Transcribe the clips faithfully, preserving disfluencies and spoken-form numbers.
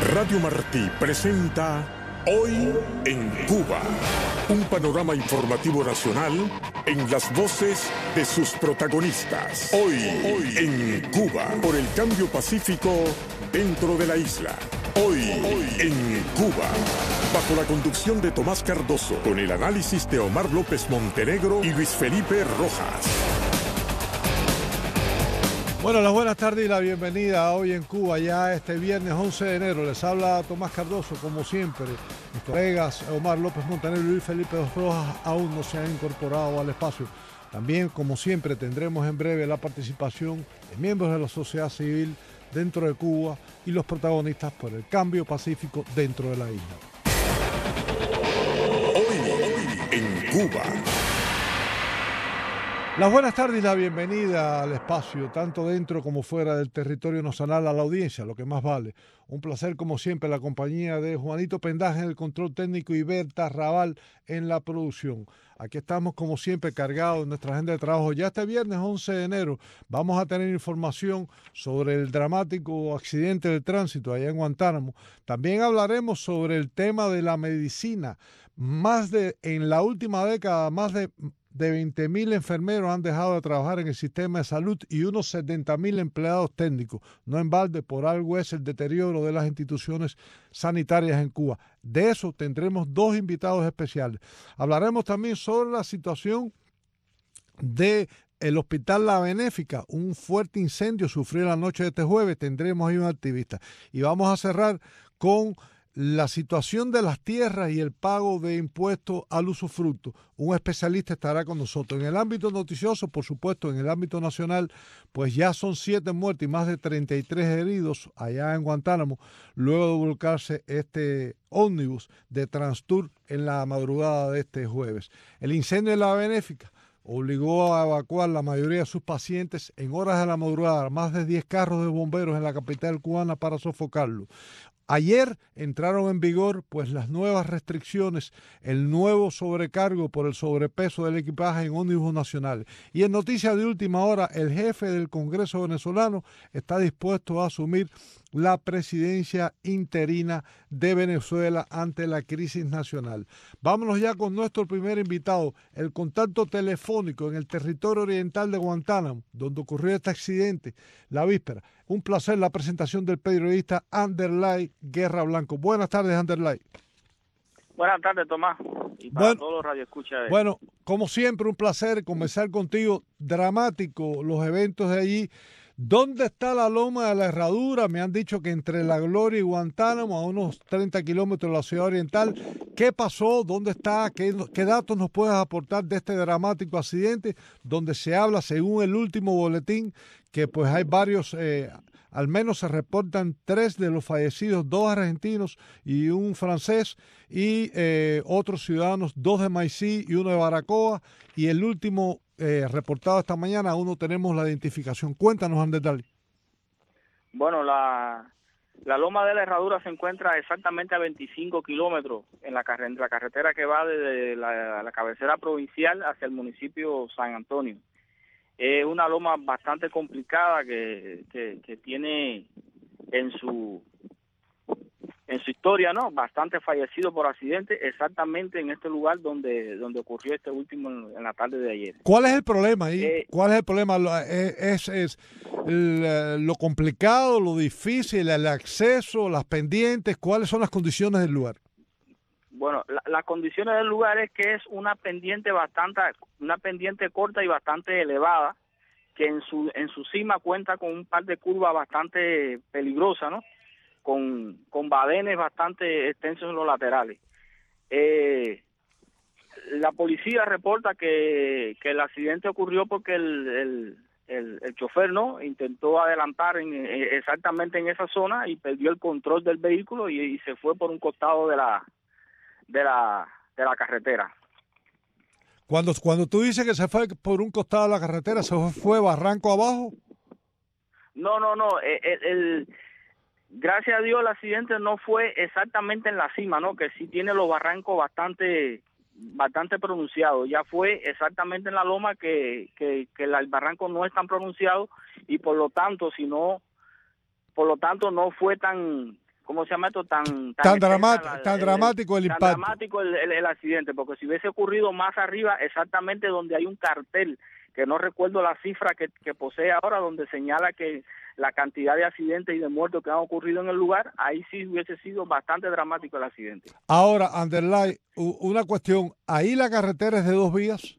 Radio Martí presenta Hoy en Cuba, un panorama informativo nacional en las voces de sus protagonistas. Hoy, Hoy en Cuba, por el cambio pacífico dentro de la isla. Hoy, Hoy en Cuba, bajo la conducción de Tomás Cardoso, con el análisis de Omar López Montenegro y Luis Felipe Rojas. Bueno, las buenas tardes y la bienvenida a Hoy en Cuba, ya este viernes once de enero. Les habla Tomás Cardoso, como siempre. Mis colegas Omar López Montenegro y Luis Felipe Rojas aún no se han incorporado al espacio. También, como siempre, tendremos en breve la participación de miembros de la sociedad civil dentro de Cuba y los protagonistas por el cambio pacífico dentro de la isla. Hoy en Cuba. Las buenas tardes y la bienvenida al espacio, tanto dentro como fuera del territorio nacional, a la audiencia, lo que más vale. Un placer, como siempre, la compañía de Juanito Pendaje en el control técnico y Berta Raval en la producción. Aquí estamos, como siempre, cargados en nuestra agenda de trabajo. Ya este viernes once de enero vamos a tener información sobre el dramático accidente de tránsito allá en Guantánamo. También hablaremos sobre el tema de la medicina. Más de, en la última década, más de... de veinte mil enfermeros han dejado de trabajar en el sistema de salud y unos setenta mil empleados técnicos. No en balde, por algo es el deterioro de las instituciones sanitarias en Cuba. De eso tendremos dos invitados especiales. Hablaremos también sobre la situación de el Hospital La Benéfica. Un fuerte incendio sufrió la noche de este jueves. Tendremos ahí un activista. Y vamos a cerrar con la situación de las tierras y el pago de impuestos al usufructo. Un especialista estará con nosotros. En el ámbito noticioso, por supuesto, en el ámbito nacional, pues ya son siete muertos y más de treinta y tres heridos allá en Guantánamo, luego de volcarse este ómnibus de Transtour en la madrugada de este jueves. El incendio de La Benéfica obligó a evacuar la mayoría de sus pacientes en horas de la madrugada, más de diez carros de bomberos en la capital cubana para sofocarlo. Ayer entraron en vigor pues las nuevas restricciones, el nuevo sobrecargo por el sobrepeso del equipaje en ómnibus nacionales. Y en noticias de última hora, el jefe del Congreso venezolano está dispuesto a asumir la presidencia interina de Venezuela ante la crisis nacional. Vámonos ya con nuestro primer invitado, el contacto telefónico en el territorio oriental de Guantánamo, donde ocurrió este accidente la víspera. Un placer la presentación del periodista Anderlay Guerra Blanco. Buenas tardes, Anderlay. Buenas tardes, Tomás, y para bueno, todos los radioescuchas. De... Bueno, como siempre, un placer conversar contigo. Dramático los eventos de allí. ¿Dónde está la Loma de la Herradura? Me han dicho que entre La Gloria y Guantánamo, a unos treinta kilómetros de la ciudad oriental. ¿Qué pasó? ¿Dónde está? ¿Qué, qué datos nos puedes aportar de este dramático accidente? Donde se habla, según el último boletín, que pues hay varios, eh, al menos se reportan tres de los fallecidos, dos argentinos y un francés, y eh, otros ciudadanos, dos de Maicí y uno de Baracoa, y el último Eh, reportado esta mañana, aún no tenemos la identificación. Cuéntanos en detalle. Bueno, la, la Loma de la Herradura se encuentra exactamente a veinticinco kilómetros en la, carre, la carretera que va desde la, la cabecera provincial hacia el municipio San Antonio. Es una loma bastante complicada que, que, que tiene en su en su historia, ¿no? Bastante fallecidos por accidente, exactamente en este lugar donde donde ocurrió este último en, en la tarde de ayer. ¿Cuál es el problema ahí? Eh, ¿Cuál es el problema? ¿Es, es el, lo complicado, lo difícil, el acceso, las pendientes? ¿Cuáles son las condiciones del lugar? Bueno, la, las condiciones del lugar es que es una pendiente bastante, una pendiente corta y bastante elevada, que en su en su cima cuenta con un par de curvas bastante peligrosas, ¿no? Con, con badenes bastante extensos en los laterales. Eh, la policía reporta que, que el accidente ocurrió porque el, el, el, el chofer no intentó adelantar en, exactamente en esa zona y perdió el control del vehículo y, y se fue por un costado de la de la de la carretera. Cuando cuando tú dices que se fue por un costado de la carretera, ¿se fue, fue barranco abajo? No, no, no. El, el Gracias a Dios el accidente no fue exactamente en la cima, ¿no? Que sí tiene los barrancos bastante bastante pronunciados. Ya fue exactamente en la loma que, que, que el barranco no es tan pronunciado y por lo tanto, si no, por lo tanto no fue tan ¿cómo se llama esto? Tan, tan, tan, drama, la, tan el, dramático el, el impacto. Tan dramático el, el, el accidente, porque si hubiese ocurrido más arriba, exactamente donde hay un cartel, que no recuerdo la cifra que, que posee ahora, donde señala que la cantidad de accidentes y de muertos que han ocurrido en el lugar, ahí sí hubiese sido bastante dramático el accidente. Ahora, Anderlay, una cuestión, ¿ahí la carretera es de dos vías?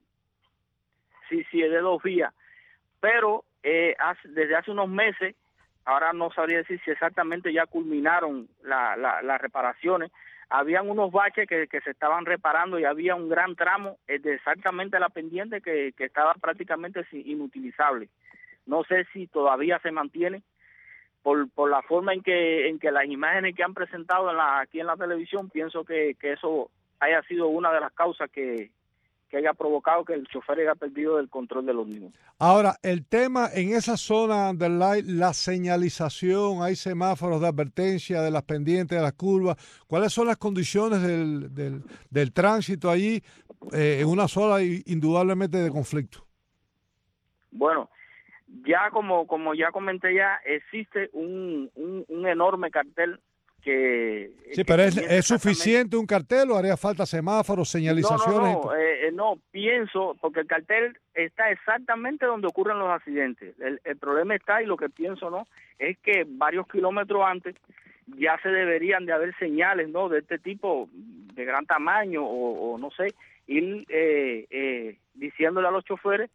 Sí, sí, es de dos vías, pero eh, hace, desde hace unos meses, ahora no sabría decir si exactamente ya culminaron la, la, las reparaciones, habían unos baches que, que se estaban reparando y había un gran tramo de exactamente la pendiente que, que estaba prácticamente inutilizable. No sé si todavía se mantiene por, por la forma en que en que las imágenes que han presentado en la, aquí en la televisión, pienso que, que eso haya sido una de las causas que, que haya provocado que el chofer haya perdido el control de los mismos. Ahora, el tema en esa zona, Anderlay, la señalización, hay semáforos de advertencia de las pendientes, de las curvas. ¿Cuáles son las condiciones del, del, del tránsito allí eh, en una zona indudablemente de conflicto? Bueno, ya como como ya comenté ya, existe un, un, un enorme cartel que... Sí, que pero ¿es, ¿es suficiente un cartel o haría falta semáforos, señalizaciones? No, no, no, eh, no, pienso, porque el cartel está exactamente donde ocurren los accidentes. El, el problema está, y lo que pienso, ¿no?, es que varios kilómetros antes ya se deberían de haber señales, ¿no?, de este tipo, de gran tamaño, o, o no sé, ir eh, eh, diciéndole a los choferes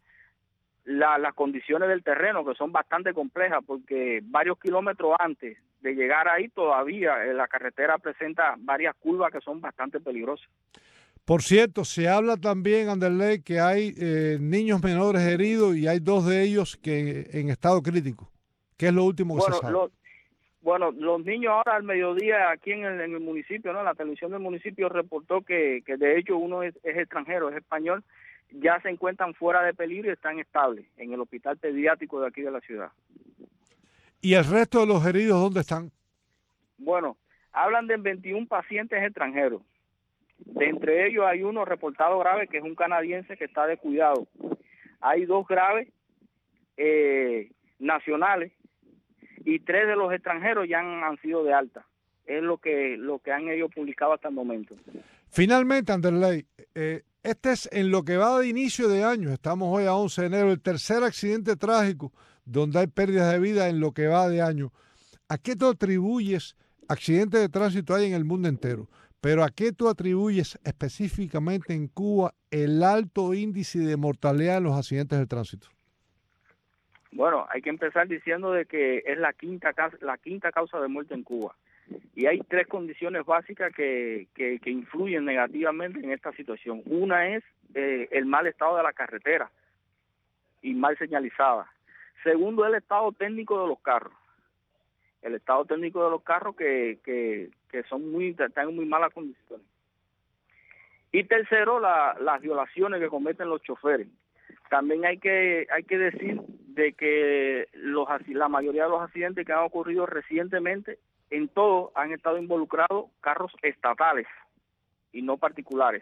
La, las condiciones del terreno, que son bastante complejas, porque varios kilómetros antes de llegar ahí todavía eh, la carretera presenta varias curvas que son bastante peligrosas. Por cierto, se habla también, Anderlay, que hay eh, niños menores heridos y hay dos de ellos que en estado crítico. ¿Qué es lo último que bueno, se sabe? Lo, bueno, los niños ahora al mediodía aquí en el, en el municipio, ¿no?, la televisión del municipio reportó que, que de hecho uno es, es extranjero, es español, ya se encuentran fuera de peligro y están estables en el hospital pediátrico de aquí de la ciudad. ¿Y el resto de los heridos dónde están? Bueno, hablan de veintiún pacientes extranjeros. De entre ellos hay uno reportado grave, que es un canadiense que está de cuidado. Hay dos graves eh, nacionales y tres de los extranjeros ya han, han sido de alta. Es lo que lo que han ellos publicado hasta el momento. Finalmente, Anderlay, eh, este es en lo que va de inicio de año, estamos hoy a once de enero, el tercer accidente trágico donde hay pérdidas de vida en lo que va de año. ¿A qué tú atribuyes? Accidentes de tránsito hay en el mundo entero, pero ¿a qué tú atribuyes específicamente en Cuba el alto índice de mortalidad en los accidentes de tránsito? Bueno, hay que empezar diciendo de que es la quinta la quinta causa de muerte en Cuba. Y hay tres condiciones básicas que, que, que influyen negativamente en esta situación. Una es eh, el mal estado de la carretera y mal señalizada. Segundo, el estado técnico de los carros. El estado técnico de los carros que, que, que son muy, están en muy malas condiciones. Y tercero, la, las violaciones que cometen los choferes. También hay que hay que decir de que los la mayoría de los accidentes que han ocurrido recientemente, en todo han estado involucrados carros estatales y no particulares.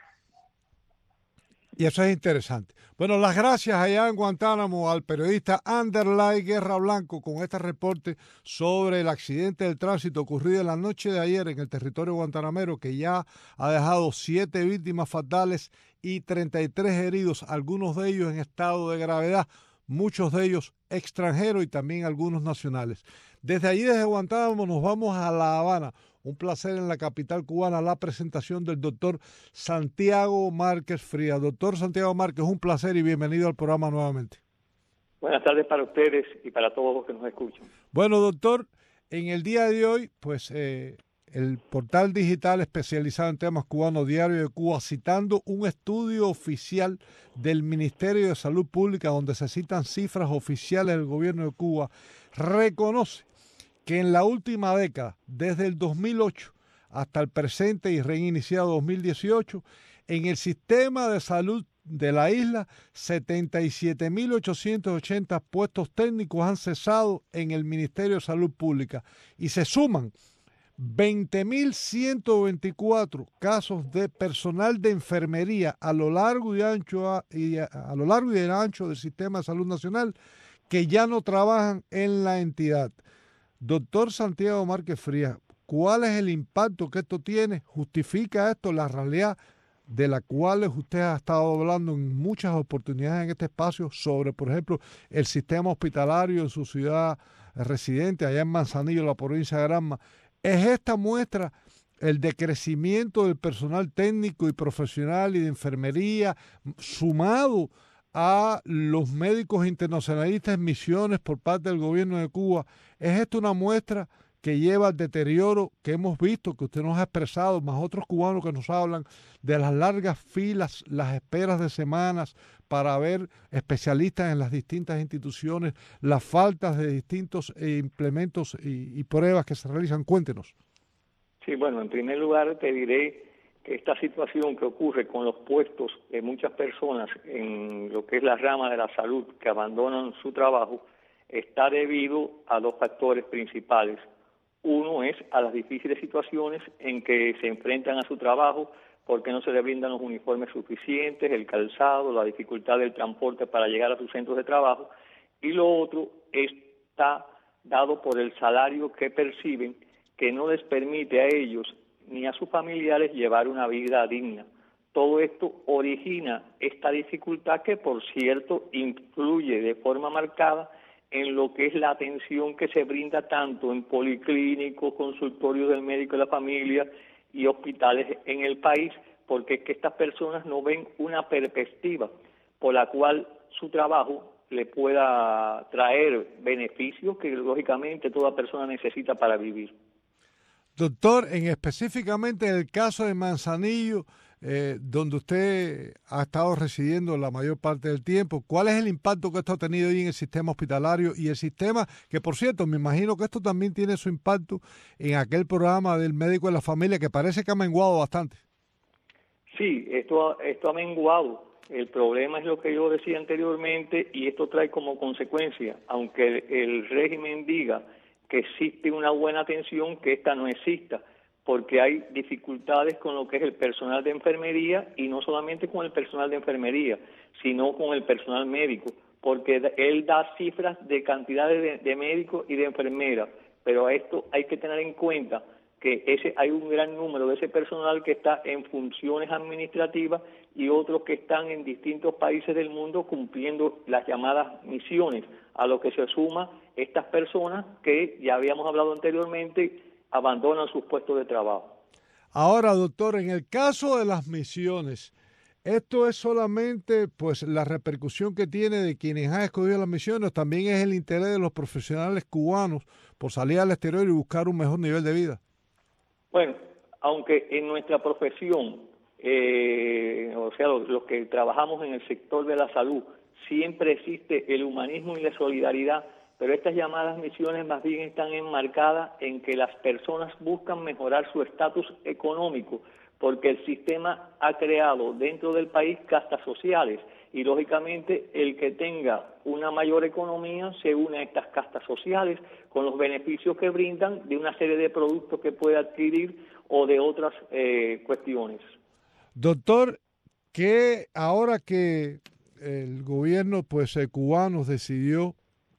Y eso es interesante. Bueno, las gracias allá en Guantánamo al periodista Anderlay Guerra Blanco con este reporte sobre el accidente del tránsito ocurrido en la noche de ayer en el territorio guantanamero, que ya ha dejado siete víctimas fatales y treinta y tres heridos, algunos de ellos en estado de gravedad, muchos de ellos extranjeros y también algunos nacionales. Desde allí, desde Guantánamo, nos vamos a La Habana. Un placer en la capital cubana, la presentación del doctor Santiago Márquez Frías. Doctor Santiago Márquez, un placer y bienvenido al programa nuevamente. Buenas tardes para ustedes y para todos los que nos escuchan. Bueno, doctor, en el día de hoy, pues eh, el portal digital especializado en temas cubanos, Diario de Cuba, citando un estudio oficial del Ministerio de Salud Pública, donde se citan cifras oficiales del gobierno de Cuba, reconoce que en la última década, desde el dos mil ocho hasta el presente y reiniciado dos mil dieciocho, en el sistema de salud de la isla, setenta y siete mil ochocientos ochenta puestos técnicos han cesado en el Ministerio de Salud Pública y se suman veinte mil ciento veinticuatro casos de personal de enfermería a lo largo y ancho a, y a, a lo largo y ancho del sistema de salud nacional que ya no trabajan en la entidad. Doctor Santiago Márquez Frías, ¿Cuál es el impacto que esto tiene? ¿Justifica esto la realidad de la cual usted ha estado hablando en muchas oportunidades en este espacio sobre, por ejemplo, el sistema hospitalario en su ciudad residente, allá en Manzanillo, la provincia de Granma? ¿Es esta muestra el decrecimiento del personal técnico y profesional y de enfermería, sumado a los médicos internacionalistas en misiones por parte del gobierno de Cuba? ¿Es esto una muestra que lleva al deterioro que hemos visto, que usted nos ha expresado, más otros cubanos que nos hablan de las largas filas, las esperas de semanas para ver especialistas en las distintas instituciones, las faltas de distintos implementos y, y pruebas que se realizan? Cuéntenos. Sí, bueno, en primer lugar te diré que esta situación que ocurre con los puestos de muchas personas en lo que es la rama de la salud que abandonan su trabajo está debido a dos factores principales. Uno es a las difíciles situaciones en que se enfrentan a su trabajo porque no se les brindan los uniformes suficientes, el calzado, la dificultad del transporte para llegar a sus centros de trabajo, y lo otro está dado por el salario que perciben, que no les permite a ellos ni a sus familiares llevar una vida digna. Todo esto origina esta dificultad que, por cierto, influye de forma marcada en lo que es la atención que se brinda tanto en policlínicos, consultorios del médico de la familia y hospitales en el país, porque es que estas personas no ven una perspectiva por la cual su trabajo le pueda traer beneficios que lógicamente toda persona necesita para vivir. Doctor, en específicamente en el caso de Manzanillo, eh, donde usted ha estado residiendo la mayor parte del tiempo, ¿cuál es el impacto que esto ha tenido ahí en el sistema hospitalario y el sistema, que por cierto, me imagino que esto también tiene su impacto en aquel programa del médico de la familia, que parece que ha menguado bastante? Sí, esto, esto ha menguado. El problema es lo que yo decía anteriormente, y esto trae como consecuencia, aunque el, el régimen diga que existe una buena atención, que esta no exista, porque hay dificultades con lo que es el personal de enfermería, y no solamente con el personal de enfermería, sino con el personal médico, porque él da cifras de cantidades de, de médicos y de enfermeras, pero a esto hay que tener en cuenta que ese hay un gran número de ese personal que está en funciones administrativas y otros que están en distintos países del mundo cumpliendo las llamadas misiones, a lo que se suma estas personas que ya habíamos hablado anteriormente abandonan sus puestos de trabajo. Ahora, doctor, en el caso de las misiones, ¿esto es solamente pues la repercusión que tiene de quienes han escogido las misiones, también es el interés de los profesionales cubanos por salir al exterior y buscar un mejor nivel de vida? Bueno, aunque en nuestra profesión, eh, o sea, los, los que trabajamos en el sector de la salud, siempre existe el humanismo y la solidaridad, pero estas llamadas misiones más bien están enmarcadas en que las personas buscan mejorar su estatus económico, porque el sistema ha creado dentro del país castas sociales, y lógicamente el que tenga una mayor economía se une a estas castas sociales con los beneficios que brindan de una serie de productos que puede adquirir o de otras eh, cuestiones. Doctor, que ahora que el gobierno pues eh, cubano decidió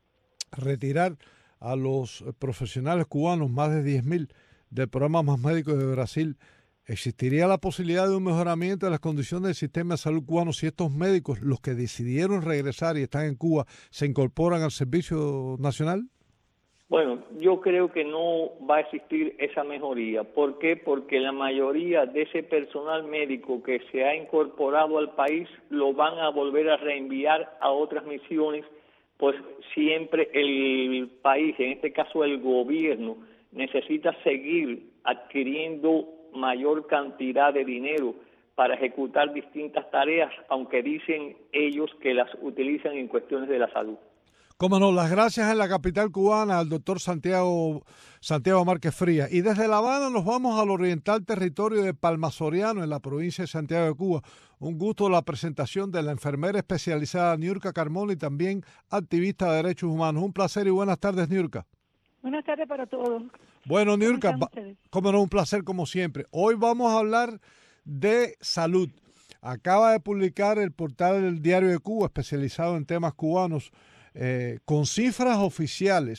retirar a los profesionales cubanos, más de diez mil, del programa Más Médicos de Brasil, ¿existiría la posibilidad de un mejoramiento de las condiciones del sistema de salud cubano si estos médicos, los que decidieron regresar y están en Cuba, se incorporan al servicio nacional? Bueno, yo creo que no va a existir esa mejoría. ¿Por qué? Porque la mayoría de ese personal médico que se ha incorporado al país lo van a volver a reenviar a otras misiones, pues siempre el país, en este caso el gobierno, necesita seguir adquiriendo mayor cantidad de dinero para ejecutar distintas tareas, aunque dicen ellos que las utilizan en cuestiones de la salud. Cómo no, las gracias en la capital cubana al doctor Santiago, Santiago Márquez Frías. Y desde La Habana nos vamos al oriental territorio de Palma Soriano, en la provincia de Santiago de Cuba. Un gusto la presentación de la enfermera especializada Niurka Carmona y también activista de derechos humanos. Un placer y buenas tardes, Niurka. Buenas tardes para todos. Bueno, Niurka, cómo no, un placer como siempre. Hoy vamos a hablar de salud. Acaba de publicar el portal del Diario de Cuba, especializado en temas cubanos, eh, con cifras oficiales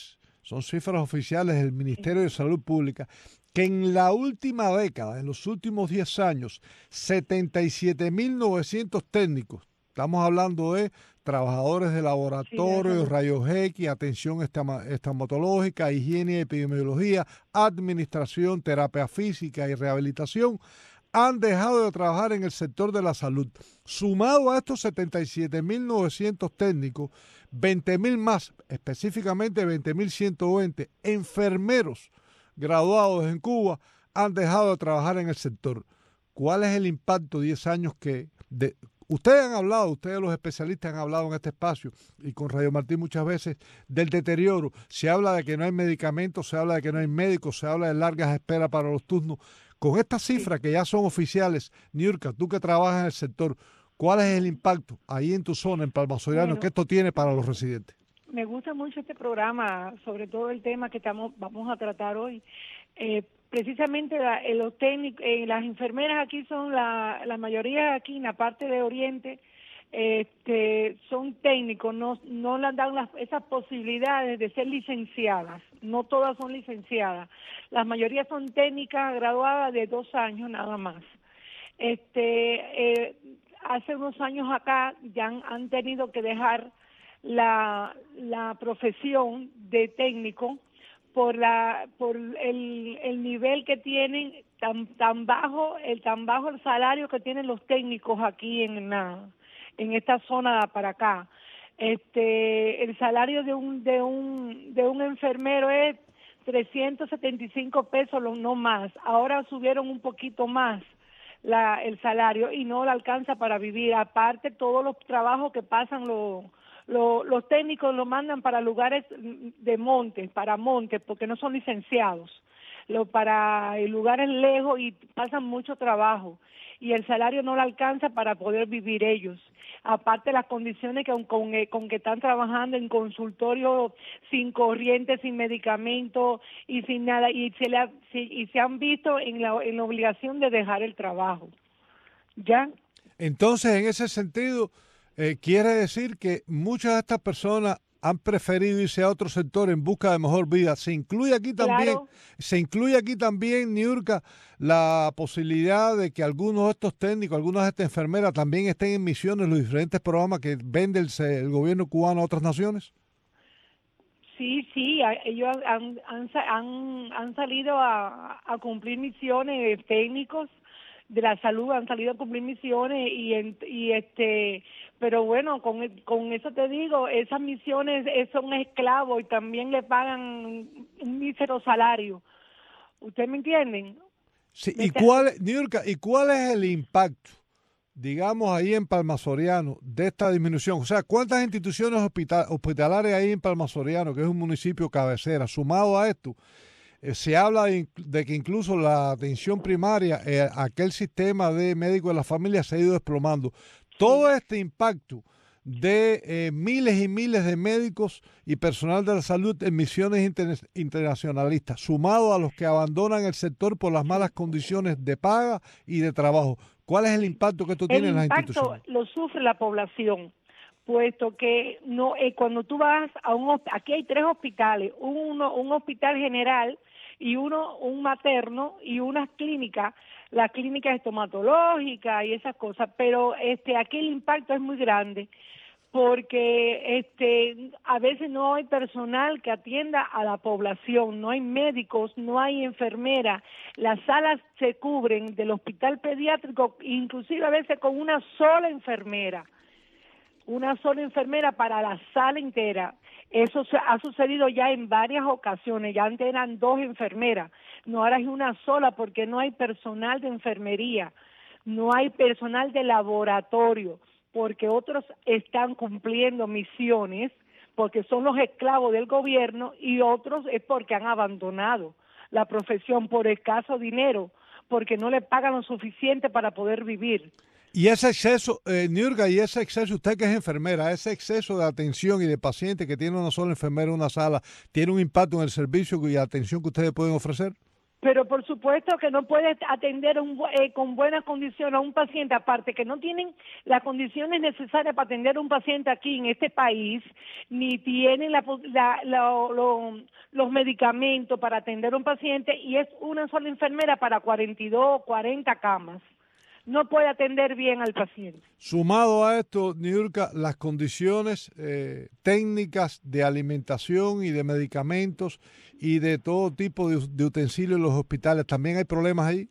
son cifras oficiales del Ministerio de Salud Pública, que en la última década, en los últimos diez años, setenta y siete mil novecientos técnicos, estamos hablando de trabajadores de laboratorio, sí, rayos X, atención estomatológica, higiene y epidemiología, administración, terapia física y rehabilitación, han dejado de trabajar en el sector de la salud. Sumado a estos setenta y siete mil novecientos técnicos, veinte mil más, específicamente veinte mil ciento veinte enfermeros graduados en Cuba han dejado de trabajar en el sector. ¿Cuál es el impacto diez años que... De, ustedes han hablado, ustedes los especialistas han hablado en este espacio y con Radio Martín muchas veces del deterioro? Se habla de que no hay medicamentos, se habla de que no hay médicos, se habla de largas esperas para los turnos. Con estas cifras que ya son oficiales, Niurka, tú que trabajas en el sector, ¿cuál es el impacto ahí en tu zona, en Palma Soriano, bueno, que esto tiene para los residentes? Me gusta mucho este programa, sobre todo el tema que estamos vamos a tratar hoy. Eh, precisamente la, eh, los técnicos, eh, las enfermeras aquí son la, la mayoría aquí en la parte de Oriente, este, son técnicos, no no les dan las, esas posibilidades de ser licenciadas. No todas son licenciadas. La mayoría son técnicas graduadas de dos años nada más. Este, eh, hace unos años acá ya han, han tenido que dejar la, la profesión de técnico por la por el, el nivel que tienen tan tan bajo el tan bajo el salario que tienen los técnicos aquí en la en esta zona para acá. Este, el salario de un de un de un enfermero es trescientos setenta y cinco pesos, no más. Ahora subieron un poquito más la el salario y no le alcanza para vivir. Aparte, todos los trabajos que pasan los Los, los técnicos lo mandan para lugares de monte, para montes, porque no son licenciados, lo, para lugares lejos y pasan mucho trabajo y el salario no le alcanza para poder vivir ellos. Aparte las condiciones que, con, con que están trabajando en consultorio sin corriente, sin medicamentos y sin nada, y se, le, y se han visto en la, en la obligación de dejar el trabajo. ¿Ya? Entonces, en ese sentido... Eh, quiere decir que muchas de estas personas han preferido irse a otro sector en busca de mejor vida. Se incluye aquí también, claro. se incluye aquí también, Niurka, la posibilidad de que algunos de estos técnicos, algunas de estas enfermeras también estén en misiones en los diferentes programas que vende el, el gobierno cubano a otras naciones. Sí, sí, ellos han, han, han, han salido a, a cumplir misiones técnicos de la salud, han salido a cumplir misiones y, y este, pero bueno, con, con eso te digo, esas misiones son esclavos y también le pagan un mísero salario. ¿Ustedes me entienden? Sí, ¿y cuál, Niurka, ¿y cuál es el impacto, digamos, ahí en Palma Soriano de esta disminución? O sea, ¿cuántas instituciones hospital, hospitalarias hay en Palma Soriano, que es un municipio cabecera? Sumado a esto, Eh, se habla de, de que incluso la atención primaria, eh, aquel sistema de médicos de la familia se ha ido desplomando. Todo este impacto de eh, miles y miles de médicos y personal de la salud en misiones inter internacionalistas, sumado a los que abandonan el sector por las malas condiciones de paga y de trabajo. ¿Cuál es el impacto que esto el tiene en las instituciones? El impacto lo sufre la población, puesto que no eh, cuando tú vas a un aquí hay tres hospitales, uno un hospital general y uno un materno y unas clínicas, las clínicas estomatológicas y esas cosas, pero este aquí el impacto es muy grande porque este a veces no hay personal que atienda a la población, no hay médicos, no hay enfermeras, las salas se cubren del hospital pediátrico inclusive a veces con una sola enfermera. Una sola enfermera para la sala entera. Eso se, ha sucedido ya en varias ocasiones, ya antes eran dos enfermeras, no ahora es una sola porque no hay personal de enfermería, no hay personal de laboratorio, porque otros están cumpliendo misiones, porque son los esclavos del gobierno y otros es porque han abandonado la profesión por escaso dinero, porque no le pagan lo suficiente para poder vivir. Y ese exceso, eh, Niurka, y ese exceso, usted que es enfermera, ese exceso de atención y de pacientes que tiene una sola enfermera en una sala, ¿tiene un impacto en el servicio y la atención que ustedes pueden ofrecer? Pero por supuesto que no puedes atender un, eh, con buenas condiciones a un paciente, aparte que no tienen las condiciones necesarias para atender a un paciente aquí en este país, ni tienen la, la, la, lo, los medicamentos para atender a un paciente, y es una sola enfermera para cuarenta y dos, cuarenta camas. No puede atender bien al paciente. Sumado a esto, Niurka, las condiciones eh, técnicas de alimentación y de medicamentos y de todo tipo de, de utensilios en los hospitales, ¿también hay problemas ahí?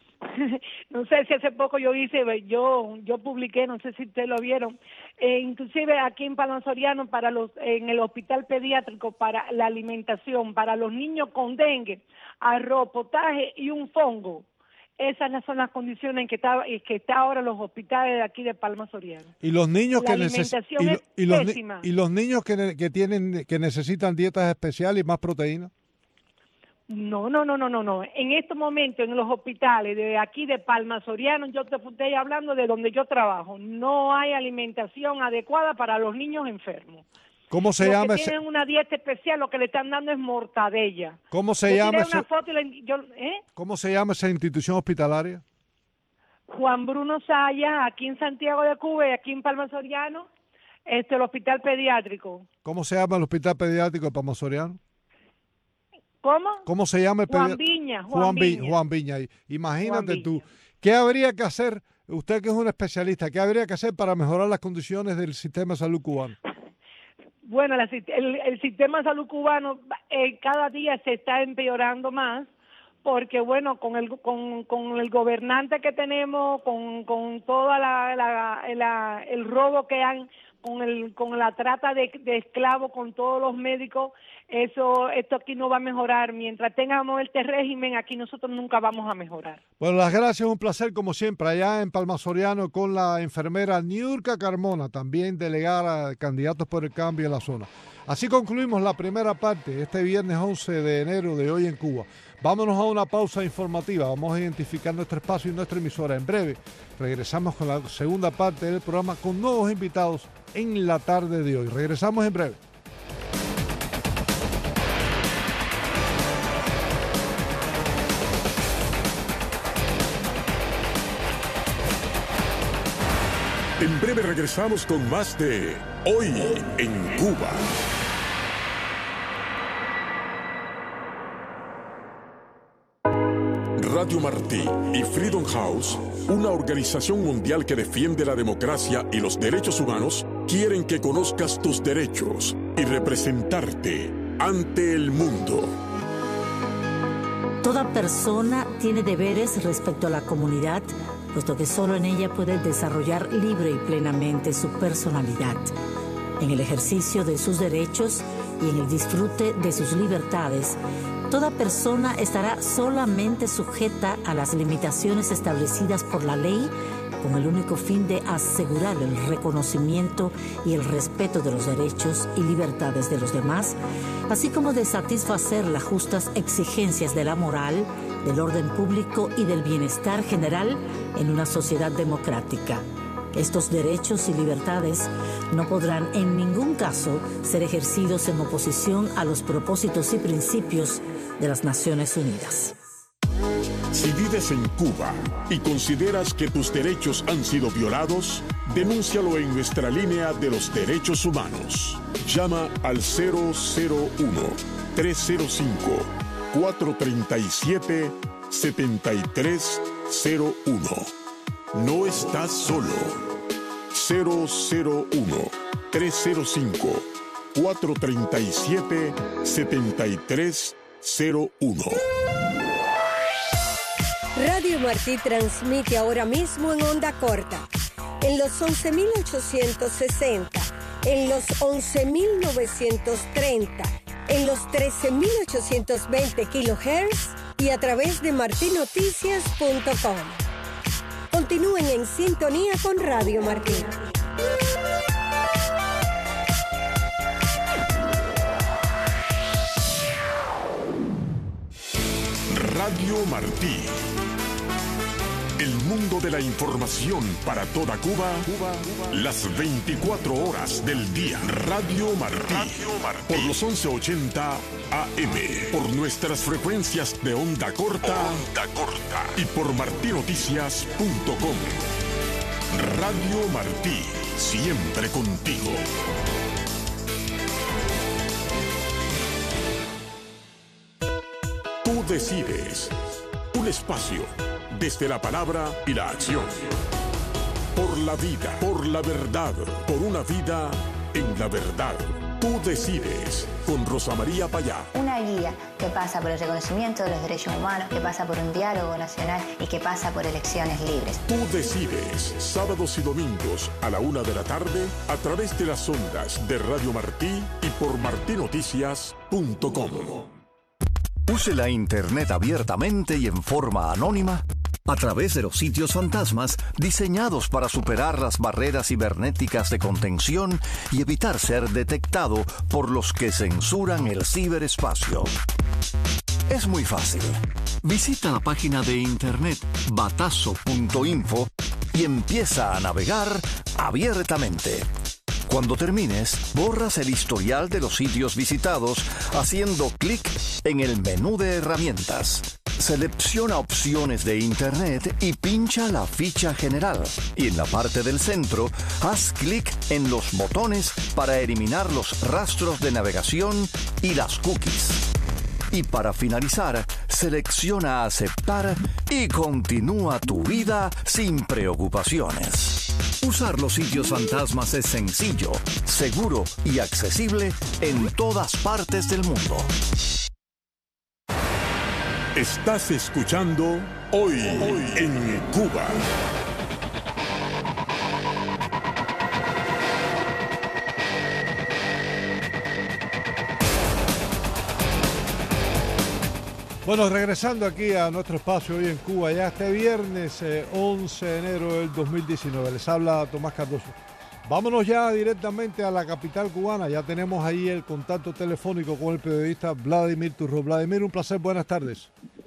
No sé si hace poco yo hice, yo yo publiqué, no sé si ustedes lo vieron, eh, inclusive aquí en Palma Soriano, para los, en el hospital pediátrico, para la alimentación, para los niños con dengue, arroz, potaje y un fongo. Esas son las condiciones en que está, que está ahora los hospitales de aquí de Palma Soriano. Y los niños la que necesitan y, lo, y, los, y los niños que, que tienen que necesitan dietas especiales y más proteínas. No, no, no, no, no, no. En estos momentos en los hospitales de aquí de Palma Soriano, yo te estoy hablando de donde yo trabajo, no hay alimentación adecuada para los niños enfermos. ¿Cómo se los llama? Que tienen una dieta especial, lo que le están dando es mortadella. ¿Cómo se yo llama? Ese... Una foto y la... yo... ¿eh? ¿Cómo se llama esa institución hospitalaria? Juan Bruno Sayas, aquí en Santiago de Cuba y aquí en Palma Soriano, este, el hospital pediátrico. ¿Cómo se llama el hospital pediátrico de Palma Soriano? ¿Cómo? ¿Cómo se llama el Juan Viña, Juan, Juan Viña. Juan Viña. Imagínate Juan tú, Viña. ¿qué habría que hacer, usted que es un especialista, qué habría que hacer para mejorar las condiciones del sistema de salud cubano? Bueno, la, el, el sistema de salud cubano eh, cada día se está empeorando más, porque bueno, con el con, con el gobernante que tenemos, con, con toda la, la, la el robo que han, con el con la trata de, de esclavos, con todos los médicos, eso esto aquí no va a mejorar. Mientras tengamos este régimen, aquí nosotros nunca vamos a mejorar. Bueno, las gracias, un placer como siempre allá en Palma Soriano con la enfermera Niurka Carmona, también delegada de Candidatos por el Cambio en la zona. Así concluimos la primera parte este viernes once de enero de Hoy en Cuba. Vámonos a una pausa informativa, vamos a identificar nuestro espacio y nuestra emisora. En breve regresamos con la segunda parte del programa con nuevos invitados en la tarde de hoy. Regresamos en breve. En breve regresamos con más de Hoy en Cuba. Radio Martí y Freedom House, una organización mundial que defiende la democracia y los derechos humanos, quieren que conozcas tus derechos y representarte ante el mundo. Toda persona tiene deberes respecto a la comunidad, puesto que solo en ella puede desarrollar libre y plenamente su personalidad. En el ejercicio de sus derechos y en el disfrute de sus libertades, toda persona estará solamente sujeta a las limitaciones establecidas por la ley, con el único fin de asegurar el reconocimiento y el respeto de los derechos y libertades de los demás, así como de satisfacer las justas exigencias de la moral, del orden público y del bienestar general en una sociedad democrática. Estos derechos y libertades no podrán en ningún caso ser ejercidos en oposición a los propósitos y principios de las Naciones Unidas. Si vives en Cuba y consideras que tus derechos han sido violados, denúncialo en nuestra línea de los derechos humanos. Llama al cero cero uno, tres cero cinco, cuatro tres siete, siete tres cero uno. No estás solo. cero cero uno, tres cero cinco, cuatro tres siete, siete tres cero uno. Radio Martí transmite ahora mismo en onda corta, en los once mil ochocientos sesenta, en los once mil novecientos treinta, en los trece mil ochocientos veinte kilohertz y a través de martinoticias punto com. Continúen en sintonía con Radio Martí. Radio Martí. El mundo de la información para toda Cuba, Cuba, Cuba. Las veinticuatro horas del día. Radio Martí. Radio Martí. Por los once ochenta A M. Por nuestras frecuencias de onda corta. Onda corta. Y por martí noticias punto com. Radio Martí. Siempre contigo. Tú decides. Un espacio desde la palabra y la acción. Por la vida, por la verdad, por una vida en la verdad. Tú decides, con Rosa María Payá. Una guía que pasa por el reconocimiento de los derechos humanos, que pasa por un diálogo nacional y que pasa por elecciones libres. Tú decides, sábados y domingos a la una de la tarde, a través de las ondas de Radio Martí y por martí noticias punto com. Use la Internet abiertamente y en forma anónima a través de los sitios fantasmas diseñados para superar las barreras cibernéticas de contención y evitar ser detectado por los que censuran el ciberespacio. Es muy fácil. Visita la página de internet batazo punto info y empieza a navegar abiertamente. Cuando termines, borras el historial de los sitios visitados haciendo clic en el menú de herramientas. Selecciona opciones de Internet y pincha la ficha general. Y en la parte del centro, haz clic en los botones para eliminar los rastros de navegación y las cookies. Y para finalizar, selecciona aceptar y continúa tu vida sin preocupaciones. Usar los sitios fantasmas es sencillo, seguro y accesible en todas partes del mundo. Estás escuchando Hoy, Hoy en Cuba. Bueno, regresando aquí a nuestro espacio Hoy en Cuba, ya este viernes eh, once de enero del dos mil diecinueve, les habla Tomás Cardoso. Vámonos ya directamente a la capital cubana, ya tenemos ahí el contacto telefónico con el periodista Vladimir Turro. Vladimir, un placer, buenas tardes.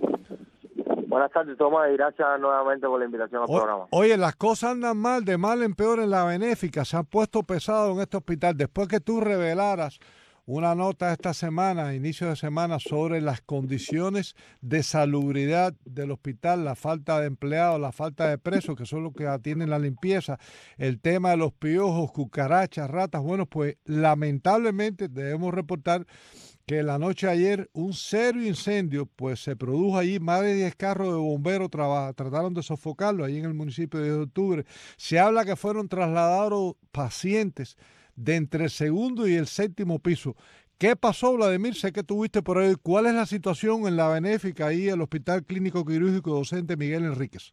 Buenas tardes, Tomás, y gracias nuevamente por la invitación al o, programa. Oye, las cosas andan mal, de mal en peor en la benéfica, se han puesto pesado en este hospital. Después que tú revelaras una nota esta semana, inicio de semana, sobre las condiciones de salubridad del hospital, la falta de empleados, la falta de presos, que son los que atienden la limpieza, el tema de los piojos, cucarachas, ratas. Bueno, pues lamentablemente debemos reportar que la noche de ayer un serio incendio pues se produjo allí. Más de diez carros de bomberos traba, trataron de sofocarlo allí en el municipio de diez de octubre. Se habla que fueron trasladados pacientes de entre el segundo y el séptimo piso. ¿Qué pasó, Vladimir? Sé que tuviste por ahí. ¿Cuál es la situación en la benéfica ahí, el Hospital Clínico Quirúrgico Docente Miguel Enríquez?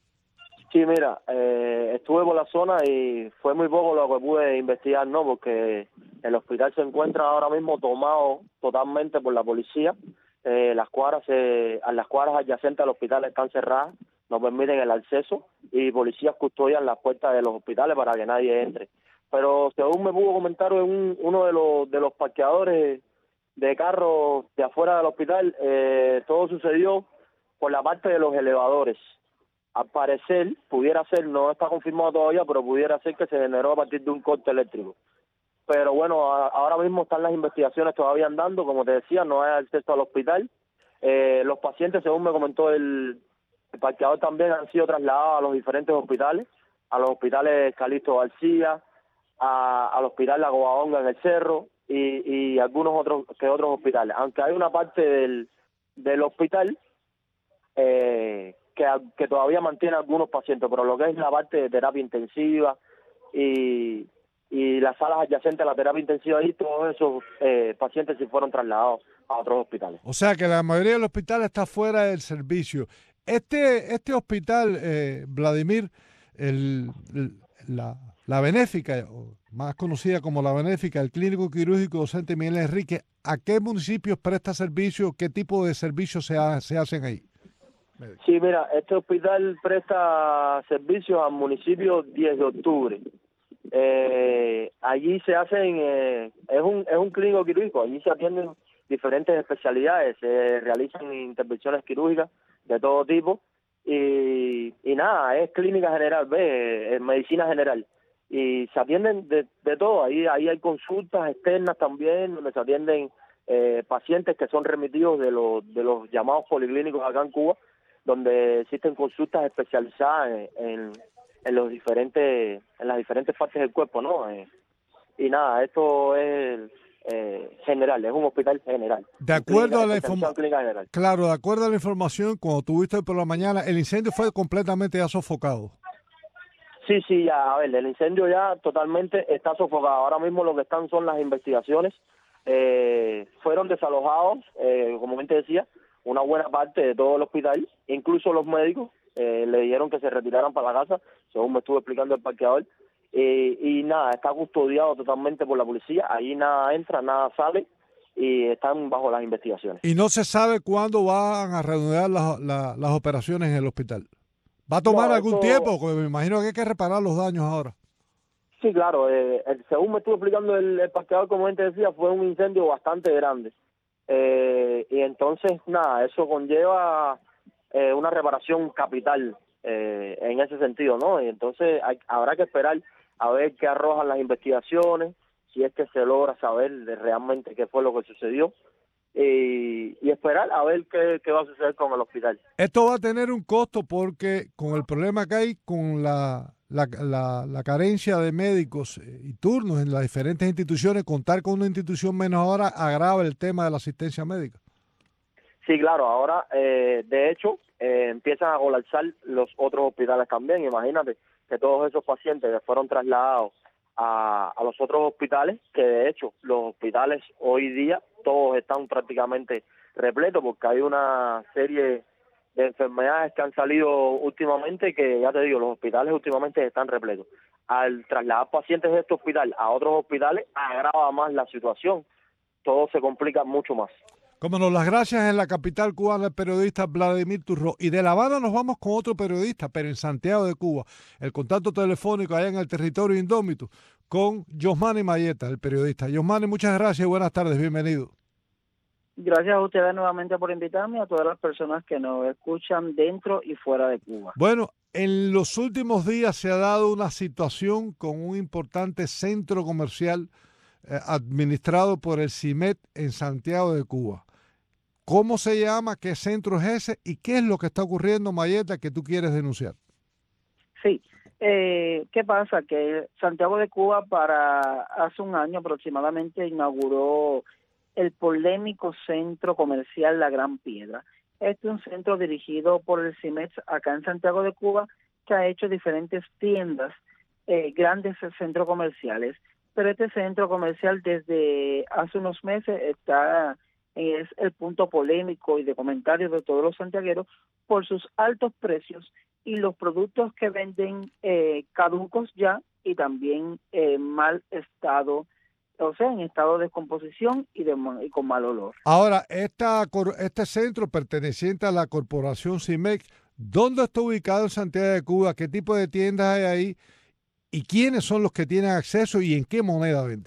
Sí, mira, eh, estuve por la zona y fue muy poco lo que pude investigar, ¿no? Porque el hospital se encuentra ahora mismo tomado totalmente por la policía. Eh, las cuadras, eh, las cuadras adyacentes al hospital están cerradas, no permiten el acceso y policías custodian las puertas de los hospitales para que nadie entre. Pero según me pudo comentar un, uno de los de los parqueadores de carros de afuera del hospital, eh, todo sucedió por la parte de los elevadores. Al parecer, pudiera ser, no está confirmado todavía, pero pudiera ser que se generó a partir de un corte eléctrico. Pero bueno, a, ahora mismo están las investigaciones todavía andando, como te decía, no hay acceso al hospital. Eh, los pacientes, según me comentó el, el parqueador, también han sido trasladados a los diferentes hospitales, a los hospitales Calixto García, A, al hospital La Covadonga en el Cerro y, y algunos otros que otros hospitales, aunque hay una parte del, del hospital eh, que, que todavía mantiene algunos pacientes, pero lo que es la parte de terapia intensiva y, y las salas adyacentes a la terapia intensiva, y todos esos eh, pacientes se fueron trasladados a otros hospitales. O sea que la mayoría del hospital está fuera del servicio. Este, este hospital, eh, Vladimir, el, el la La Benéfica, más conocida como La Benéfica, el Clínico Quirúrgico Docente Miguel Enríquez, ¿a qué municipios presta servicio? ¿Qué tipo de servicios se, ha, se hacen ahí? Sí, mira, este hospital presta servicios al municipio diez de octubre. Eh, allí se hacen, eh, es un es un clínico quirúrgico, allí se atienden diferentes especialidades, se realizan intervenciones quirúrgicas de todo tipo y, y nada, es clínica general, ¿ves? Es medicina general. Y se atienden de, de todo, ahí ahí hay consultas externas también, donde se atienden eh, pacientes que son remitidos de los de los llamados policlínicos acá en Cuba, donde existen consultas especializadas en, en, en los diferentes en las diferentes partes del cuerpo, ¿no? Eh, y nada, esto es eh, general, es un hospital general. De acuerdo clínica, a la información, claro, de acuerdo a la información, cuando tuviste hoy por la mañana, el incendio fue completamente ya sofocado. Sí, sí, ya, a ver, el incendio ya totalmente está sofocado. Ahora mismo lo que están son las investigaciones. Eh, fueron desalojados, eh, como bien te decía, una buena parte de todo el hospital, incluso los médicos eh, le dijeron que se retiraran para la casa, según me estuvo explicando el parqueador, eh, y nada, está custodiado totalmente por la policía, ahí nada entra, nada sale, y están bajo las investigaciones. Y no se sabe cuándo van a reanudar las, las, las operaciones en el hospital. ¿Va a tomar no, algún eso... tiempo? Porque me imagino que hay que reparar los daños ahora. Sí, claro. Eh, según me estuvo explicando el, el parqueador, como te decía, fue un incendio bastante grande. Eh, y entonces, nada, eso conlleva eh, una reparación capital eh, en ese sentido, ¿no? Y entonces hay, habrá que esperar a ver qué arrojan las investigaciones, si es que se logra saber de realmente qué fue lo que sucedió. Y, y esperar a ver qué, qué va a suceder con el hospital. Esto va a tener un costo porque con el problema que hay con la, la, la, la carencia de médicos y turnos en las diferentes instituciones, contar con una institución menos ahora agrava el tema de la asistencia médica. Sí, claro, ahora eh, de hecho eh, empiezan a colapsar los otros hospitales también. Imagínate que todos esos pacientes que fueron trasladados a, a los otros hospitales, que de hecho los hospitales hoy día todos están prácticamente repletos porque hay una serie de enfermedades que han salido últimamente que, ya te digo, los hospitales últimamente están repletos. Al trasladar pacientes de este hospital a otros hospitales agrava más la situación, todo se complica mucho más. Como nos las gracias en la capital cubana el periodista Vladimir Turró. Y de La Habana nos vamos con otro periodista, pero en Santiago de Cuba. El contacto telefónico allá en el territorio indómito con Yosmani Mayeta, el periodista. Yosmani, muchas gracias y buenas tardes, bienvenido. Gracias a ustedes nuevamente por invitarme, a todas las personas que nos escuchan dentro y fuera de Cuba. Bueno, en los últimos días se ha dado una situación con un importante centro comercial eh, administrado por el CIMET en Santiago de Cuba. ¿Cómo se llama? ¿Qué centro es ese? ¿Y qué es lo que está ocurriendo, Mayeta, que tú quieres denunciar? Sí, eh, ¿qué pasa? Que Santiago de Cuba para hace un año aproximadamente inauguró el polémico centro comercial La Gran Piedra. Este es un centro dirigido por el CIMET acá en Santiago de Cuba, que ha hecho diferentes tiendas, eh, grandes centros comerciales, pero este centro comercial desde hace unos meses está es el punto polémico y de comentarios de todos los santiagueros por sus altos precios y los productos que venden eh, caducos ya y también en mal estado, o sea, en estado de descomposición y, de, y con mal olor. Ahora, esta, este centro perteneciente a la corporación CIMEC, ¿dónde está ubicado en Santiago de Cuba? ¿Qué tipo de tiendas hay ahí? ¿Y quiénes son los que tienen acceso y en qué moneda vende?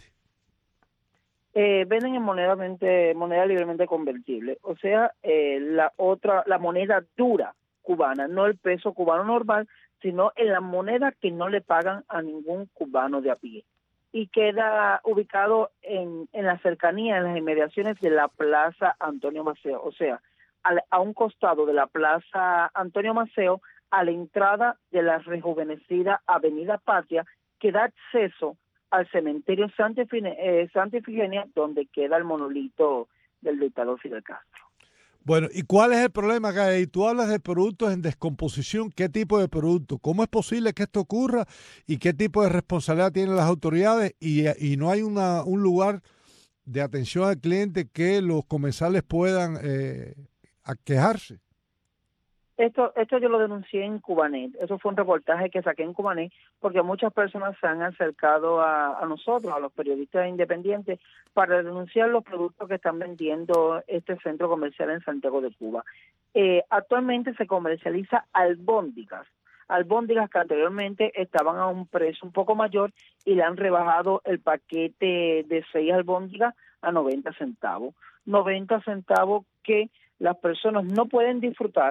Eh, venden en moneda, moneda libremente convertible, o sea, eh, la otra, la moneda dura cubana, no el peso cubano normal, sino en la moneda que no le pagan a ningún cubano de a pie. Y queda ubicado en, en la cercanía, en las inmediaciones de la Plaza Antonio Maceo, o sea, a, a un costado de la Plaza Antonio Maceo, a la entrada de la rejuvenecida Avenida Patria, que da acceso al cementerio Santa Ifigenia, eh, Santa Ifigenia, donde queda el monolito del dictador Fidel Castro. Bueno, ¿y cuál es el problema que hay? Tú hablas de productos en descomposición. ¿Qué tipo de productos? ¿Cómo es posible que esto ocurra? ¿Y qué tipo de responsabilidad tienen las autoridades? Y, y no hay una, un lugar de atención al cliente que los comensales puedan eh, quejarse. Esto esto yo lo denuncié en Cubanet, eso fue un reportaje que saqué en Cubanet, porque muchas personas se han acercado a, a nosotros, a los periodistas independientes, para denunciar los productos que están vendiendo este centro comercial en Santiago de Cuba. Eh, actualmente se comercializa albóndigas, albóndigas que anteriormente estaban a un precio un poco mayor y le han rebajado el paquete de seis albóndigas a noventa centavos. noventa centavos que las personas no pueden disfrutar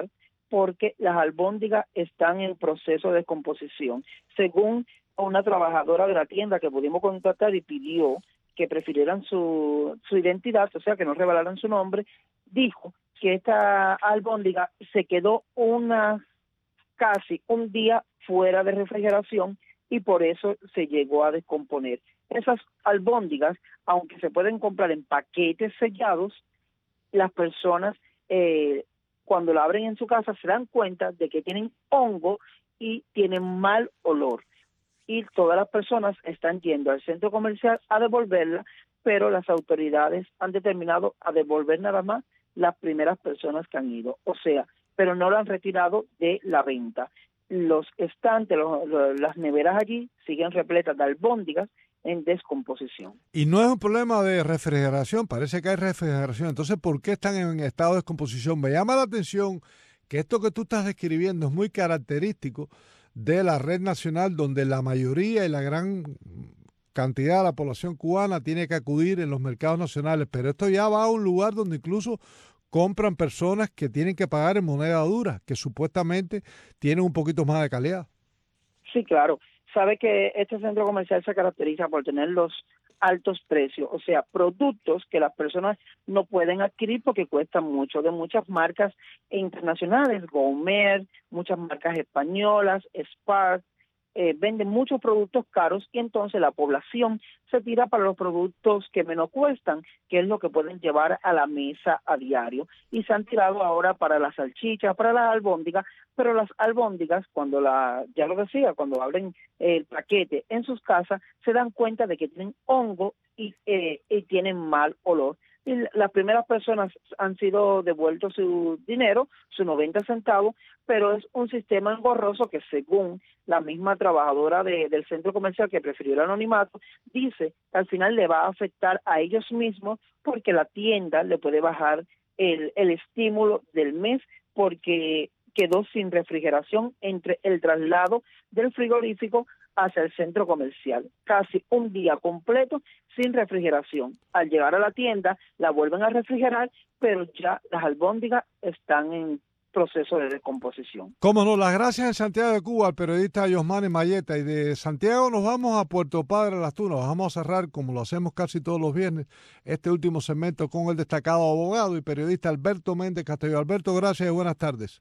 porque las albóndigas están en proceso de descomposición. Según una trabajadora de la tienda que pudimos contactar y pidió que prefirieran su, su identidad, o sea, que no revelaran su nombre, dijo que esta albóndiga se quedó una casi un día fuera de refrigeración y por eso se llegó a descomponer. Esas albóndigas, aunque se pueden comprar en paquetes sellados, las personas eh, cuando la abren en su casa se dan cuenta de que tienen hongo y tienen mal olor. Y todas las personas están yendo al centro comercial a devolverla, pero las autoridades han determinado a devolver nada más las primeras personas que han ido. O sea, pero no la han retirado de la venta. Los estantes, los, los, las neveras allí siguen repletas de albóndigas en descomposición. Y no es un problema de refrigeración, parece que hay refrigeración. Entonces, ¿por qué están en estado de descomposición? Me llama la atención que esto que tú estás describiendo es muy característico de la red nacional, donde la mayoría y la gran cantidad de la población cubana tiene que acudir en los mercados nacionales, pero esto ya va a un lugar donde incluso compran personas que tienen que pagar en moneda dura, que supuestamente tienen un poquito más de calidad. Sí, claro. Sabe que este centro comercial se caracteriza por tener los altos precios, o sea, productos que las personas no pueden adquirir porque cuestan mucho, de muchas marcas internacionales, Gourmet, muchas marcas españolas, Spark, eh, venden muchos productos caros y entonces la población se tira para los productos que menos cuestan, que es lo que pueden llevar a la mesa a diario, y se han tirado ahora para las salchichas, para las albóndigas, pero las albóndigas, cuando la, ya lo decía, cuando abren el paquete en sus casas, se dan cuenta de que tienen hongo y, eh, y tienen mal olor. Y las primeras personas han sido devueltos su dinero, sus noventa centavos, pero es un sistema engorroso que según la misma trabajadora de, del centro comercial que prefirió el anonimato, dice que al final le va a afectar a ellos mismos porque la tienda le puede bajar el, el estímulo del mes porque quedó sin refrigeración entre el traslado del frigorífico hacia el centro comercial. Casi un día completo sin refrigeración. Al llegar a la tienda, la vuelven a refrigerar, pero ya las albóndigas están en proceso de descomposición. Cómo no, las gracias en Santiago de Cuba al periodista Yosmani Mayeta. Y de Santiago nos vamos a Puerto Padre Las Tunas. Vamos a cerrar, como lo hacemos casi todos los viernes, este último segmento con el destacado abogado y periodista Alberto Méndez Castillo. Alberto, gracias y buenas tardes.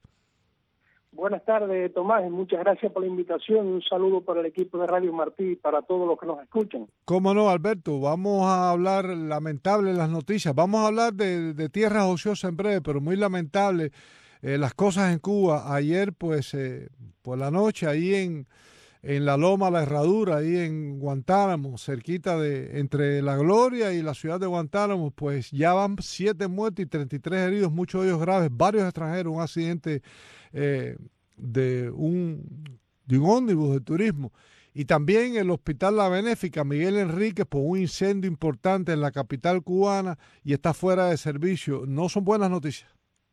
Buenas tardes, Tomás, y muchas gracias por la invitación. Un saludo para el equipo de Radio Martí y para todos los que nos escuchan. Cómo no, Alberto, vamos a hablar, lamentable las noticias, vamos a hablar de, de tierras ociosas en breve, pero muy lamentable eh, las cosas en Cuba. Ayer, pues, eh, por la noche, ahí en, en la Loma La Herradura, ahí en Guantánamo, cerquita de, entre La Gloria y la ciudad de Guantánamo, pues ya van siete muertos y treinta y tres heridos, muchos de ellos graves, varios extranjeros, un accidente Eh, de un de un ómnibus de turismo. Y también el Hospital La Benéfica Miguel Enríquez por un incendio importante en la capital cubana y está fuera de servicio. ¿No son buenas noticias?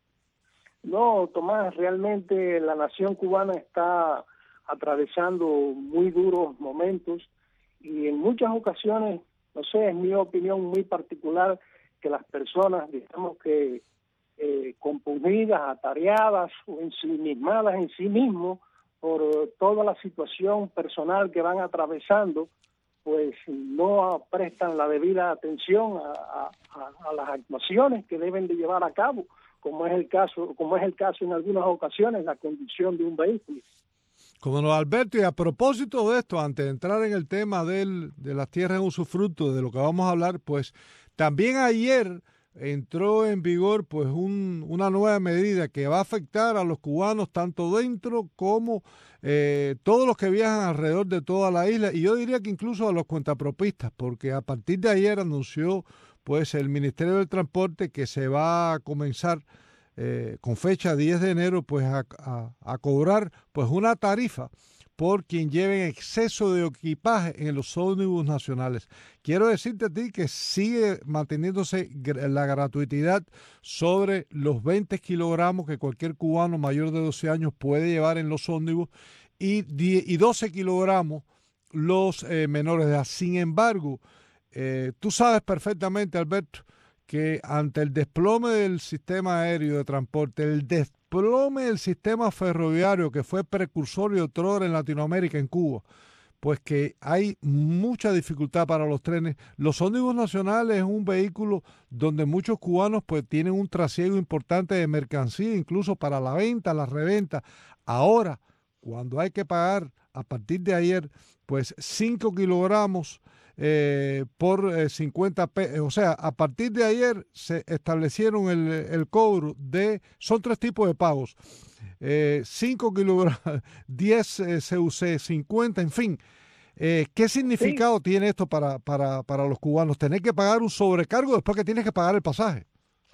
No, Tomás, realmente la nación cubana está atravesando muy duros momentos y en muchas ocasiones, no sé, es mi opinión muy particular, que las personas, digamos que Eh, compungidas, atareadas o ensimismadas en sí mismos por uh, toda la situación personal que van atravesando, pues no prestan la debida atención a, a, a las actuaciones que deben de llevar a cabo, como es el caso, como es el caso en algunas ocasiones, la conducción de un vehículo. Como no, Alberto, y a propósito de esto, antes de entrar en el tema del, de las tierras en usufructo, de lo que vamos a hablar, pues también ayer entró en vigor pues un, una nueva medida que va a afectar a los cubanos tanto dentro como eh, todos los que viajan alrededor de toda la isla, y yo diría que incluso a los cuentapropistas, porque a partir de ayer anunció pues el Ministerio del Transporte que se va a comenzar eh, con fecha diez de enero pues a, a, a cobrar pues una tarifa por quien lleve exceso de equipaje en los ómnibus nacionales. Quiero decirte a ti que sigue manteniéndose la gratuidad sobre los veinte kilogramos que cualquier cubano mayor de doce años puede llevar en los ómnibus y, y doce kilogramos los eh, menores de edad. Sin embargo, eh, tú sabes perfectamente, Alberto, que ante el desplome del sistema aéreo de transporte, el desplome del sistema ferroviario que fue precursor y autor en Latinoamérica, en Cuba, pues que hay mucha dificultad para los trenes. Los ómnibus nacionales es un vehículo donde muchos cubanos pues tienen un trasiego importante de mercancía, incluso para la venta, la reventa. Ahora, cuando hay que pagar a partir de ayer, pues cinco kilogramos eh, por eh, cincuenta pesos, o sea, a partir de ayer se establecieron el, el cobro de, son tres tipos de pagos, eh, cinco kilogramos, diez eh, C U C, cincuenta, en fin. Eh, ¿Qué significado sí. tiene esto para, para, para los cubanos? Tener que pagar un sobrecargo después que tienes que pagar el pasaje.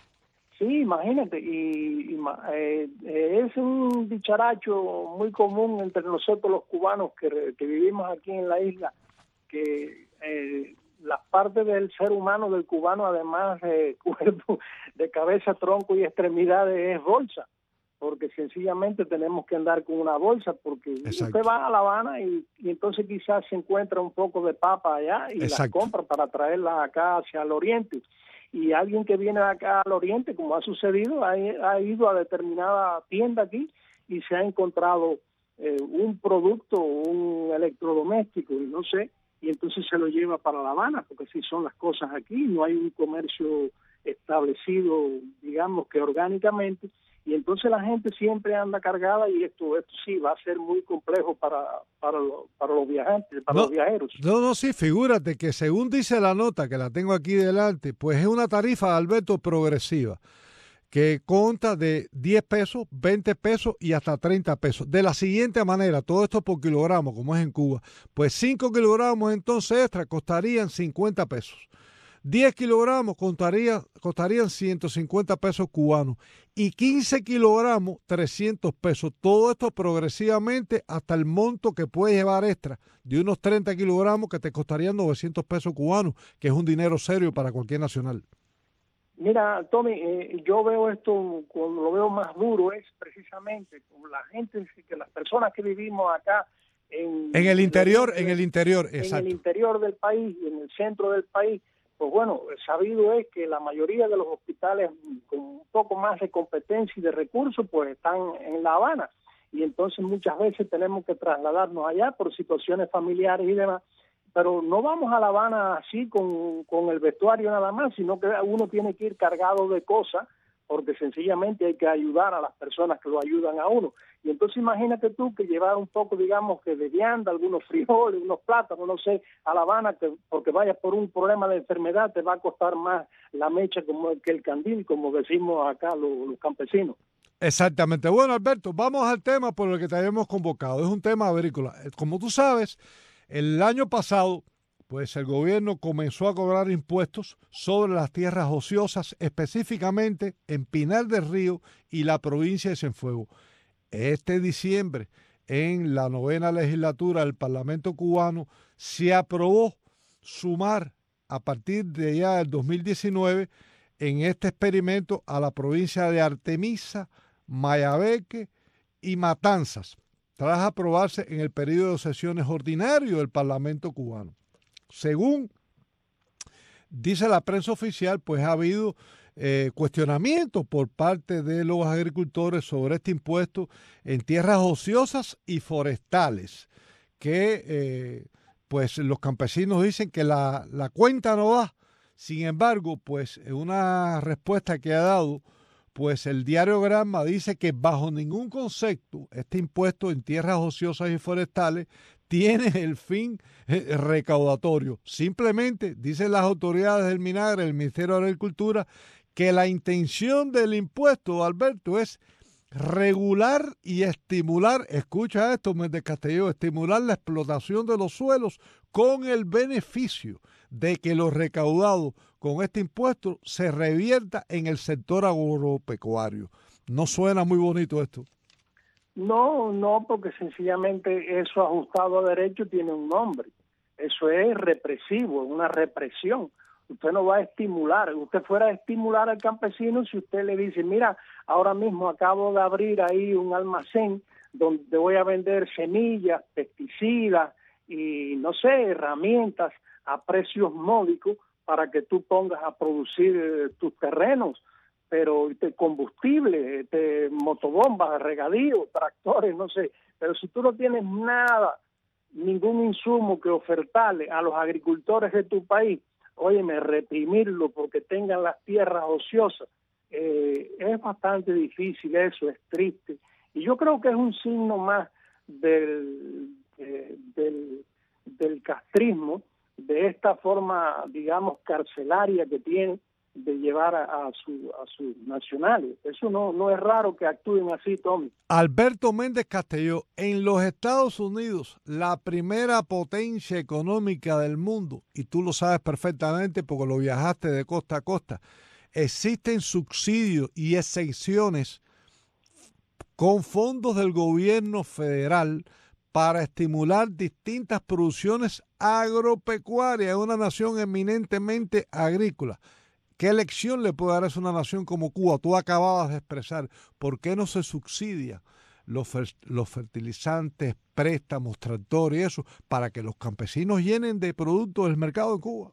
Sí, imagínate, y, y eh, es un dicharacho muy común entre nosotros los cubanos que, que vivimos aquí en la isla, que eh, las partes del ser humano, del cubano, además de cuerpo, de cabeza, tronco y extremidades, es bolsa, porque sencillamente tenemos que andar con una bolsa, porque Exacto. usted va a La Habana y, y entonces quizás se encuentra un poco de papa allá y Exacto. la compra para traerla acá hacia el oriente. Y alguien que viene de acá al oriente, como ha sucedido, ha, ha ido a determinada tienda aquí y se ha encontrado eh, un producto, un electrodoméstico, y no sé, y entonces se lo lleva para La Habana, porque así son las cosas aquí, no hay un comercio establecido, digamos que orgánicamente, y entonces la gente siempre anda cargada y esto esto sí va a ser muy complejo para para, lo, para los viajantes, para no, los viajeros. No, no, sí, figúrate que según dice la nota, que la tengo aquí delante, pues es una tarifa, Alberto, progresiva, que consta de diez pesos, veinte pesos y hasta treinta pesos. De la siguiente manera, todo esto por kilogramo, como es en Cuba, pues cinco kilogramos entonces extra costarían cincuenta pesos. diez kilogramos costaría, costarían ciento cincuenta pesos cubanos y quince kilogramos trescientos pesos. Todo esto progresivamente hasta el monto que puedes llevar extra de unos treinta kilogramos que te costarían novecientos pesos cubanos, que es un dinero serio para cualquier nacional. Mira, Tommy, eh, yo veo esto, cuando lo veo más duro, es precisamente con la gente, que las personas que vivimos acá en, en el interior, en, en el interior, en exacto. el interior del país y en el centro del país. Pues bueno, sabido es que la mayoría de los hospitales con un poco más de competencia y de recursos pues están en La Habana y entonces muchas veces tenemos que trasladarnos allá por situaciones familiares y demás, pero no vamos a La Habana así con, con el vestuario nada más, sino que uno tiene que ir cargado de cosas porque sencillamente hay que ayudar a las personas que lo ayudan a uno. Y entonces imagínate tú que llevar un poco, digamos, que de vianda, algunos frijoles, unos plátanos, no sé, a La Habana, que porque vayas por un problema de enfermedad, te va a costar más la mecha como que el candil, como decimos acá los, los campesinos. Exactamente. Bueno, Alberto, vamos al tema por el que te habíamos convocado. Es un tema agrícola. Como tú sabes, el año pasado, pues el gobierno comenzó a cobrar impuestos sobre las tierras ociosas, específicamente en Pinar del Río y la provincia de Cienfuegos. Este diciembre, en la novena legislatura del Parlamento cubano, se aprobó sumar a partir de ya del dos mil diecinueve en este experimento a la provincia de Artemisa, Mayabeque y Matanzas, tras aprobarse en el periodo de sesiones ordinario del Parlamento cubano. Según dice la prensa oficial, pues ha habido eh, cuestionamientos por parte de los agricultores sobre este impuesto en tierras ociosas y forestales, que eh, pues los campesinos dicen que la, la cuenta no da. Sin embargo, pues en una respuesta que ha dado, pues el diario Granma dice que bajo ningún concepto este impuesto en tierras ociosas y forestales tiene el fin eh, recaudatorio. Simplemente dicen las autoridades del Minagre, el Ministerio de Agricultura, que la intención del impuesto, Alberto, es regular y estimular, escucha esto, Méndez Castelló, estimular la explotación de los suelos con el beneficio de que lo recaudado con este impuesto se revierta en el sector agropecuario. ¿No suena muy bonito esto? No, no, porque sencillamente eso ajustado a derecho tiene un nombre. Eso es represivo, es una represión. Usted no va a estimular. Usted fuera a estimular al campesino si usted le dice, mira, ahora mismo acabo de abrir ahí un almacén donde voy a vender semillas, pesticidas y, no sé, herramientas a precios módicos para que tú pongas a producir eh, tus terrenos, pero de combustible, de motobombas, regadío, tractores, no sé, pero si tú no tienes nada, ningún insumo que ofertarle a los agricultores de tu país, óyeme, reprimirlo porque tengan las tierras ociosas, eh, es bastante difícil eso, es triste. Y yo creo que es un signo más del, eh, del, del castrismo, de esta forma, digamos, carcelaria que tiene de llevar a, a, su, a sus nacionales. Eso no, no es raro que actúen así, Tommy. Alberto Méndez Castelló, en los Estados Unidos, la primera potencia económica del mundo, y tú lo sabes perfectamente porque lo viajaste de costa a costa, existen subsidios y exenciones con fondos del gobierno federal para estimular distintas producciones agropecuarias en una nación eminentemente agrícola. ¿Qué lección le puede dar a una nación como Cuba? Tú acababas de expresar, ¿por qué no se subsidia los, fer los fertilizantes, préstamos, tractores y eso, para que los campesinos llenen de productos el mercado de Cuba?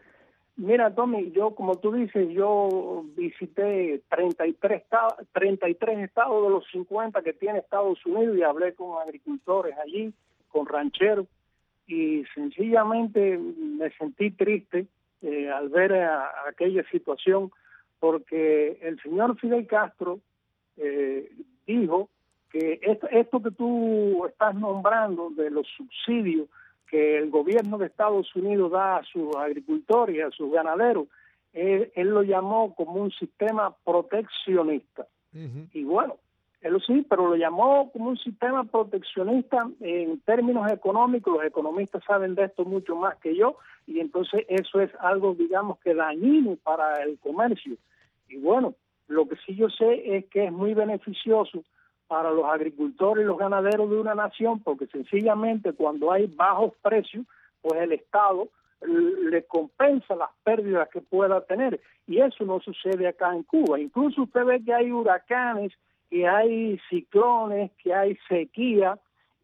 Mira, Tommy, yo, como tú dices, yo visité treinta y tres estados, treinta y tres estados de los cincuenta que tiene Estados Unidos y hablé con agricultores allí, con rancheros, y sencillamente me sentí triste eh, al ver a, a aquella situación, porque el señor Fidel Castro eh, dijo que esto, esto que tú estás nombrando de los subsidios que el gobierno de Estados Unidos da a sus agricultores y a sus ganaderos, él, él lo llamó como un sistema proteccionista. Uh-huh. Y bueno, él sí, pero lo llamó como un sistema proteccionista en términos económicos. Los economistas saben de esto mucho más que yo, y entonces eso es algo, digamos, que dañino para el comercio. Y bueno, lo que sí yo sé es que es muy beneficioso para los agricultores y los ganaderos de una nación, porque sencillamente cuando hay bajos precios, pues el Estado le compensa las pérdidas que pueda tener, y eso no sucede acá en Cuba. Incluso usted ve que hay huracanes, que hay ciclones, que hay sequía,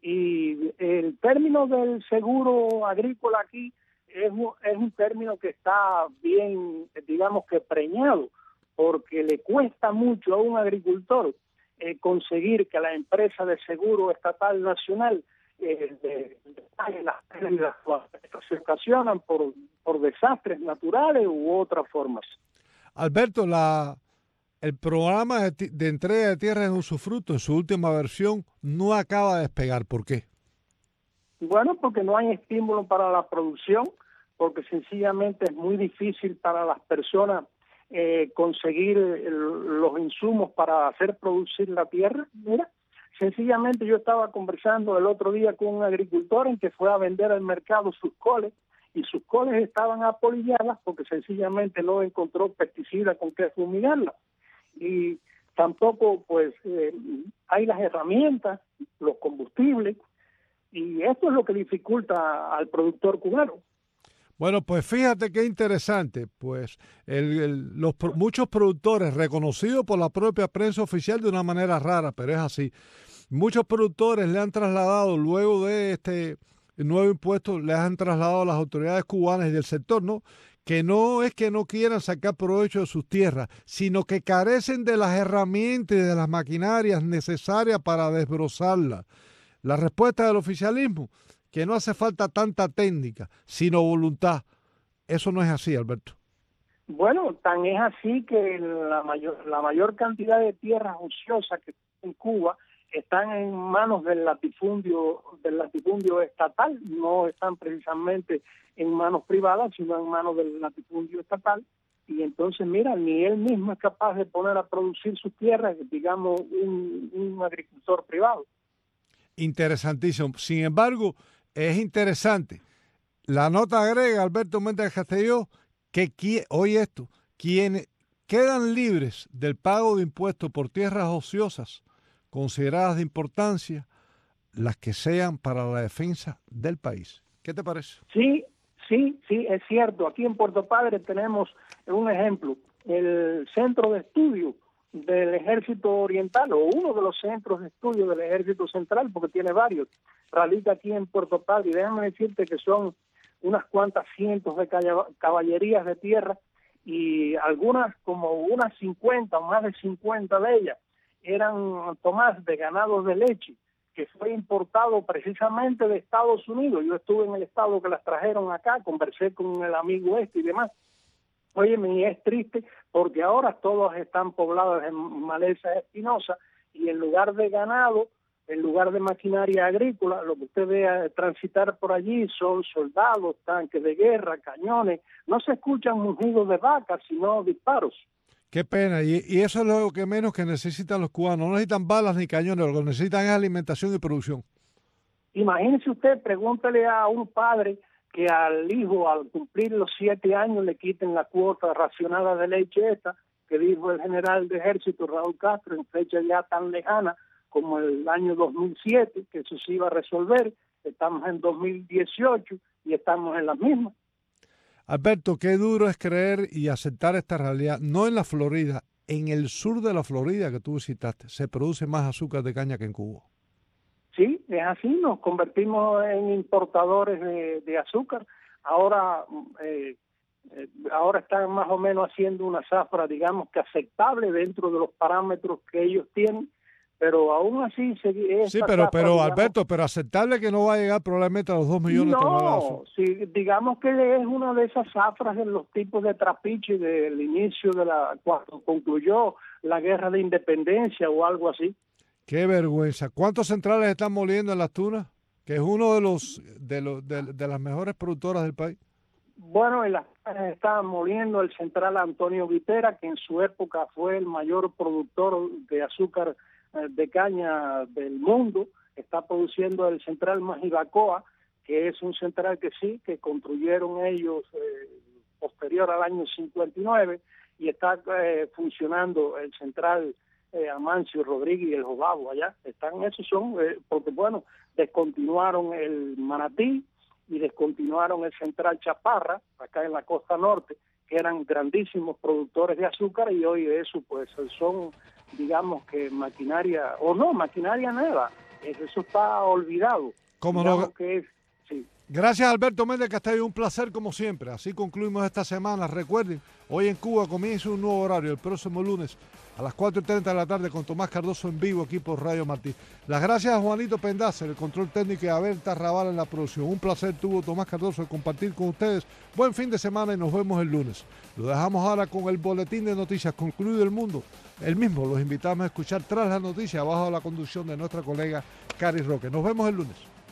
y el término del seguro agrícola aquí es un, es un término que está bien, digamos que preñado, porque le cuesta mucho a un agricultor Eh, conseguir que la empresa de seguro estatal nacional eh, de, de pague las pérdidas que se ocasionan por, por desastres naturales u otras formas. Alberto, la, el programa de, de entrega de tierras en usufructo en su última versión no acaba de despegar. ¿Por qué? Bueno, porque no hay estímulo para la producción, porque sencillamente es muy difícil para las personas Eh, conseguir el, los insumos para hacer producir la tierra. Mira, sencillamente yo estaba conversando el otro día con un agricultor en que fue a vender al mercado sus coles, y sus coles estaban apolilladas porque sencillamente no encontró pesticida con que fumigarla, y tampoco pues eh, hay las herramientas, los combustibles, y esto es lo que dificulta al productor cubano. Bueno, pues fíjate qué interesante, pues el, el, los muchos productores reconocidos por la propia prensa oficial de una manera rara, pero es así, muchos productores le han trasladado luego de este nuevo impuesto, le han trasladado a las autoridades cubanas y del sector, ¿no?, que no es que no quieran sacar provecho de sus tierras, sino que carecen de las herramientas y de las maquinarias necesarias para desbrozarlas. La respuesta del oficialismo: que no hace falta tanta técnica, sino voluntad. Eso no es así, Alberto. Bueno, tan es así que la mayor, la mayor cantidad de tierras ociosas que en Cuba están en manos del latifundio, del latifundio estatal, no están precisamente en manos privadas, sino en manos del latifundio estatal. Y entonces, mira, ni él mismo es capaz de poner a producir sus tierras, digamos, un, un agricultor privado. Interesantísimo. Sin embargo, es interesante. La nota agrega, Alberto Méndez Castelló, que, oye esto, quienes quedan libres del pago de impuestos por tierras ociosas consideradas de importancia, las que sean para la defensa del país. ¿Qué te parece? Sí, sí, sí, es cierto. Aquí en Puerto Padre tenemos un ejemplo, el Centro de Estudio del Ejército Oriental, o uno de los centros de estudio del Ejército Central, porque tiene varios, radica aquí en Puerto Padre, y déjame decirte que son unas cuantas cientos de caballerías de tierra, y algunas, como unas cincuenta o más de cincuenta de ellas, eran, Tomás, de ganados de leche, que fue importado precisamente de Estados Unidos. Yo estuve en el estado que las trajeron acá, conversé con el amigo este y demás. Oye, me es triste porque ahora todos están poblados en malezas espinosas, y en lugar de ganado, en lugar de maquinaria agrícola, lo que usted ve transitar por allí son soldados, tanques de guerra, cañones. No se escuchan mugidos de vacas, sino disparos. Qué pena, y, y eso es lo que menos que necesitan los cubanos. No necesitan balas ni cañones, lo que necesitan es alimentación y producción. Imagínese usted, pregúntale a un padre que al hijo, al cumplir los siete años, le quiten la cuota racionada de leche esta, que dijo el general de ejército Raúl Castro en fecha ya tan lejana como el año dos mil siete, que eso se iba a resolver. Estamos en dos mil dieciocho y estamos en las mismas. Alberto, qué duro es creer y aceptar esta realidad. No en la Florida, en el sur de la Florida que tú visitaste, se produce más azúcar de caña que en Cuba. Sí, es así, nos convertimos en importadores de, de azúcar. Ahora eh, eh, ahora están más o menos haciendo una zafra, digamos que aceptable dentro de los parámetros que ellos tienen, pero aún así... Se, sí, pero, zafra, pero digamos, Alberto, pero aceptable que no va a llegar probablemente a los dos millones no, de toneladas. No, sí, digamos que es una de esas zafras de los tipos de trapiche del inicio de la... cuando concluyó la guerra de independencia o algo así. Qué vergüenza. ¿Cuántos centrales están moliendo en Las Tunas? Que es uno de los de, los, de, de las mejores productoras del país. Bueno, en Las Tunas está moliendo el central Antonio Vitera, que en su época fue el mayor productor de azúcar de caña del mundo. Está produciendo el central Majibacoa, que es un central que sí, que construyeron ellos eh, posterior al año cincuenta y nueve, y está eh, funcionando el central Eh, Amancio Rodríguez y el Jobabo allá. Están, esos son, eh, porque bueno, descontinuaron el Manatí y descontinuaron el Central Chaparra, acá en la costa norte, que eran grandísimos productores de azúcar, y hoy eso pues son, digamos que maquinaria, o no, maquinaria nueva, eso está olvidado. ¿Cómo no? Que es, sí. Gracias, Alberto Méndez Castillo, un placer como siempre. Así concluimos esta semana. Recuerden, hoy en Cuba comienza un nuevo horario, el próximo lunes a las cuatro y treinta de la tarde con Tomás Cardoso en vivo aquí por Radio Martí. Las gracias a Juanito Pendaza, el control técnico, y a Berta Raval en la producción. Un placer tuvo Tomás Cardoso de compartir con ustedes. Buen fin de semana y nos vemos el lunes. Lo dejamos ahora con el boletín de noticias concluido el mundo. El mismo los invitamos a escuchar Tras las Noticias bajo la conducción de nuestra colega Cari Roque. Nos vemos el lunes.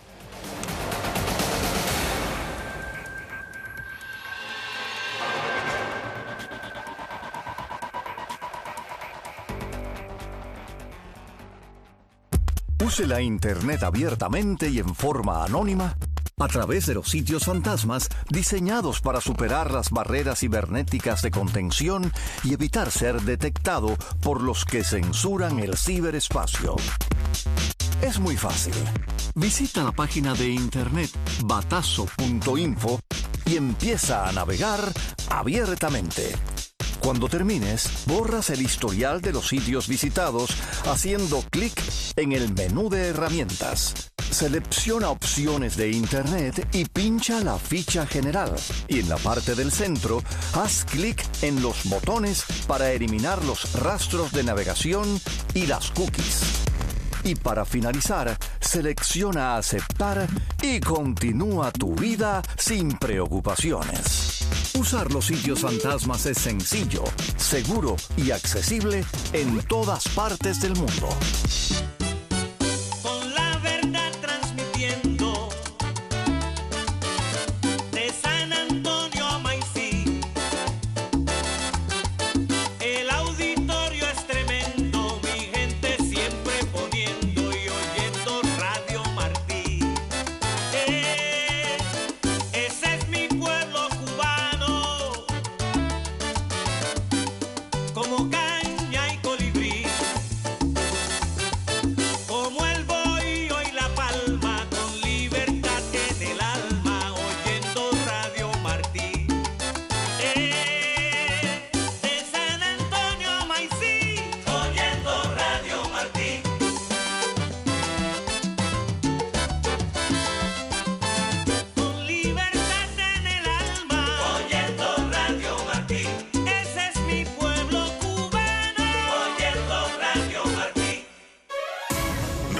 Use la Internet abiertamente y en forma anónima a través de los sitios fantasmas diseñados para superar las barreras cibernéticas de contención y evitar ser detectado por los que censuran el ciberespacio. Es muy fácil. Visita la página de internet batazo punto info y empieza a navegar abiertamente. Cuando termines, borras el historial de los sitios visitados haciendo clic en el menú de herramientas. Selecciona opciones de Internet y pincha la ficha general. Y en la parte del centro, haz clic en los botones para eliminar los rastros de navegación y las cookies. Y para finalizar, selecciona aceptar y continúa tu vida sin preocupaciones. Usar los sitios fantasmas es sencillo, seguro y accesible en todas partes del mundo.